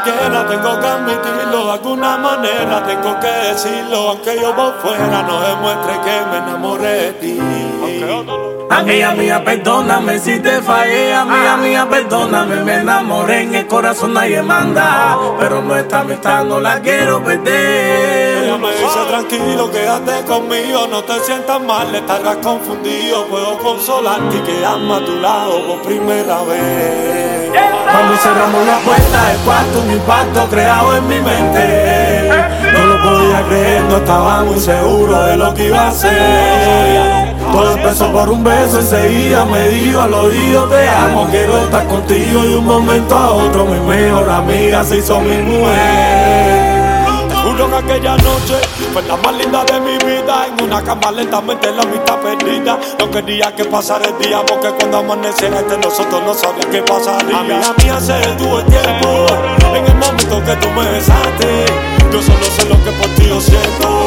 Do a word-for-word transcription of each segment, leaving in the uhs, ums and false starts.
quiera, tengo que admitirlo. De alguna manera tengo que decirlo. Aunque yo por fuera no demuestre que me enamoré de ti. Amiga mía, perdóname si te fallé. Amiga mía, perdóname, me enamoré. En el corazón nadie manda, pero nuestra amistad no la quiero perder. Ella me dice tranquilo, quédate conmigo. No te sientas mal, estarás confundido. Puedo consolarte y quedarme a tu lado por primera vez. Cuando cerramos la puerta del cuarto, un impacto creado en mi mente. No lo podía creer, no estaba muy seguro de lo que iba a hacer. Todo empezó por un beso, enseguida me dijo al oído te amo, quiero estar contigo. Y un momento a otro mi mejor amiga se hizo mi mujer. Te juro que aquella noche fue la más linda de mi vida. En una cama lentamente la mitad perdida. No quería que pasara el día porque cuando amaneciera entre nosotros no sabía qué pasaría. Amiga mía, se detuvo el tiempo en el momento que tú me besaste. Yo solo sé lo que por ti yo siento.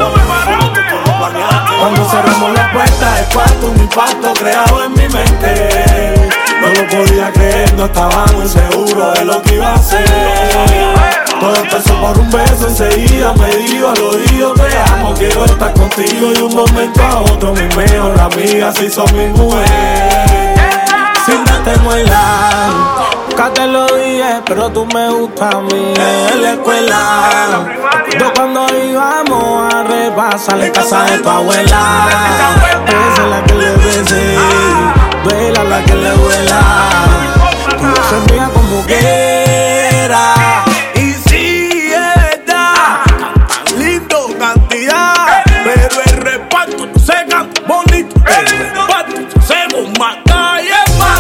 Cuando cerramos la puerta del cuarto, un impacto creado en mi mente. No lo podía creer, no estaba muy seguro de lo que iba a hacer. Todo empezó por un beso, enseguida me dijo al oído te amo, quiero estar contigo. Y un momento a otro mi mejor amiga se hizo mi mujer. Sin darte muela, nunca te lo dije, pero tú me gustas a mí. En la escuela, yo cuando íbamos a repasar en casa de tu abuela. Esa es la que le besé, duela la que le duela. Tú se mía como quiera. Y sí, es verdad, tan lindo cantidad, pero el reparto no se canta bonito. El reparto se hacemos más calle.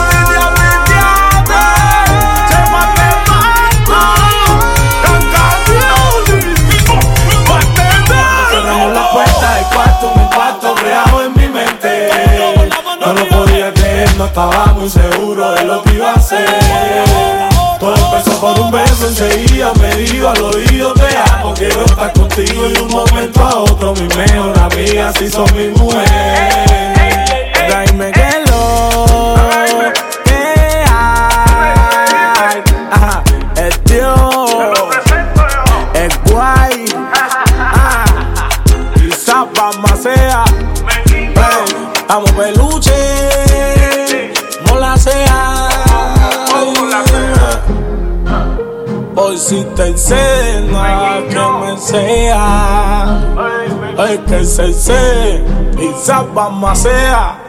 No estaba muy seguro de lo que iba a hacer. Todo empezó por un beso, enseguida me dijo al oído te amo, quiero estar contigo. Y de un momento a otro mi mejor amiga se hizo mi mujer. Dime que lo que hay. Ajá, el tío, el guay, ah, y Zapa Macea. Vamos peluche. Hoy si te enseña que me sea, hay que se se y Zapa Macea.